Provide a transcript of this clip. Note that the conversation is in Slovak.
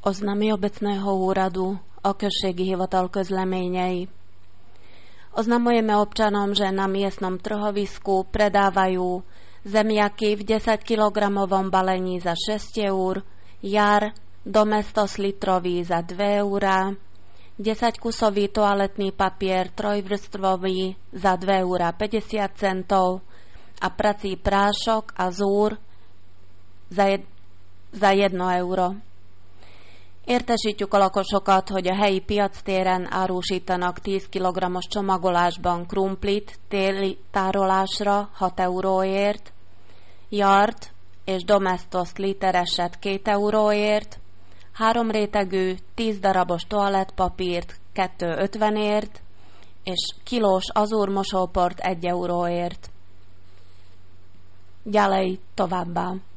Oznamy obecného úradu o községi hivatal közleményei. Oznamujeme občanom, že na miestnom trhovisku predávajú zemiaky v 10 kg balení za 6 eur, jar Domestos litrový za 2 eurá, 10-kusový toaletný papier trojvrstvový za 2 eurá 50 centov a prací prášok a zúr za 1 euro. Értesítjük a lakosokat, hogy a helyi piactéren árusítanak 10 kg-os csomagolásban krumplit téli tárolásra 6 euróért, jart és domestoszt litereset 2 euróért, 3 rétegű 10 darabos toalettpapírt 2,50-ért, és kilós azúr mosóport 1 euróért. Ďalej továbbá.